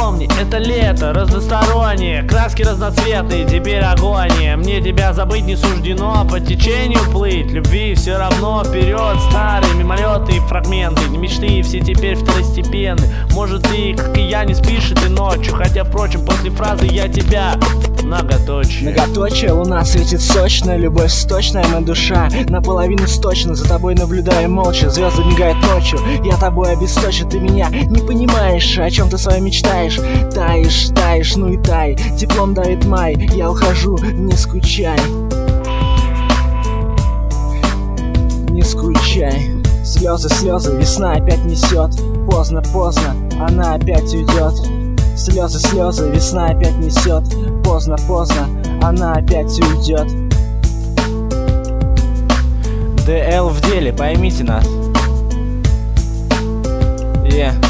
Запомни, это лето разностороннее, краски разноцветные, теперь агония. Мне тебя забыть не суждено, по течению плыть. Любви все равно вперед, старые мимолетные фрагменты. Не мечты, все теперь второстепенны. Может ты, как и я, не спишь этой ночью, хотя, впрочем, после фразы «я тебя» многоточие. Многоточие, луна светит сочно, любовь сточная, моя душа наполовину сточна. За тобой наблюдаю молча, звезды мигают ночью. Я тобой обесточен, ты меня не понимаешь, о чем ты с вами мечтаешь. Таешь, таешь, ну и тай, теплом давит май. Я ухожу, не скучай. Не скучай. Слезы, слезы, весна опять несет. Поздно, поздно, она опять уйдет. Слезы, слезы, весна опять несет. Поздно, поздно, она опять уйдет. ДЛ в деле, поймите нас.